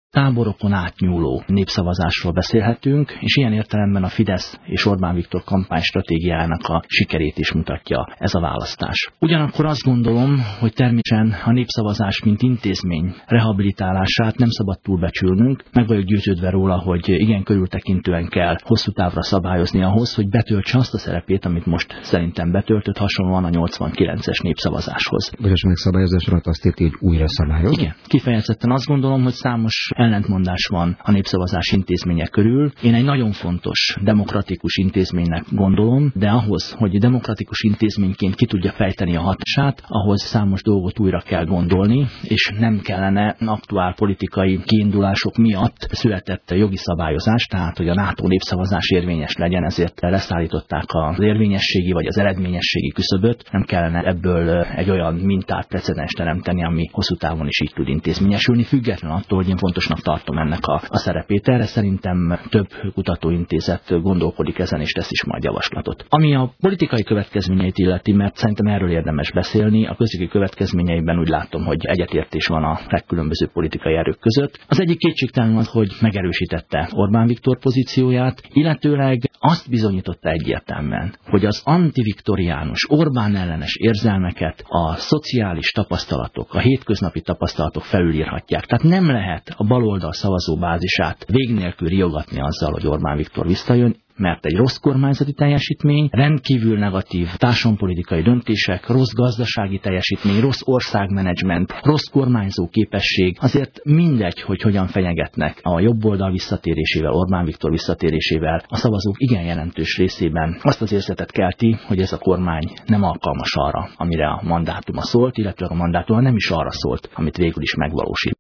táborokon átnyúló népszavazásról beszélhetünk, és ilyen értelemben a Fidesz és Orbán Viktor kampánystratégiájának a sikerét is mutatja ez a választás. Ugyanakkor azt gondolom, hogy természetesen a népszavazás mint intézmény rehabilitálását nem szabad túlbecsülnünk. Meg vagyok győződve róla, hogy igen körültekintően kell hosszú távra szabályozni ahhoz, hogy betöltse azt a szerepét, amit most szerintem betöltött, hasonlóan a 89-es népszavazáshoz. Vagyis megszabályozás alatt azt érti, hogy újra szabályoz? Igen, kifejezetten azt gondolom, hogy számos ellentmondás van a népszavazás intézménye körül. Én egy nagyon fontos demokratikus intézménynek gondolom, de ahhoz, hogy demokratikus intézményként ki tudja fejteni a hatását, ahhoz számos dolgot újra kell gondolni, és nem kellene aktuál politikai kiindulások miatt született jogi szabályozás, tehát hogy a NATO népszavazás érvényes legyen, ezért leszállították az érvényességi vagy az eredményességi küszöböt. Nem kellene ebből egy olyan mintát, precedens teremteni, ami hosszú távon is így tud intézményesülni, független attól, hogy én fontosnak tartom ennek a szerepét. Erre szerintem több kutatóintézet gondolkodik ezen, és tesz is majd javaslatot. Ami a politikai következményeit illeti, mert szerintem erről érdemes beszélni, a közjogi következményeiben úgy látom, hogy egyetértés van a legkülönböző politikai erők között. Az egyik kétségtelen az, hogy megerősítette Orbán Viktor pozícióját, illetőleg azt bizonyította egyértelműen, hogy az antiviktoriánus, Orbán ellenes érzelmeket a szociális tapasztalatok, a hétköznapi tapasztalatok felülírhatják. Tehát nem lehet a baloldal szavazóbázisát vég nélkül riogatni azzal, hogy Orbán Viktor visszajön, mert egy rossz kormányzati teljesítmény, rendkívül negatív társadalompolitikai döntések, rossz gazdasági teljesítmény, rossz országmenedzsment, rossz kormányzó képesség, azért mindegy, hogy hogyan fenyegetnek a jobb oldal visszatérésével, Orbán Viktor visszatérésével, a szavazók igen jelentős részében azt az érzetet kelti, hogy ez a kormány nem alkalmas arra, amire a mandátuma szólt, illetve a mandátuma nem is arra szólt, amit végül is megvalósít.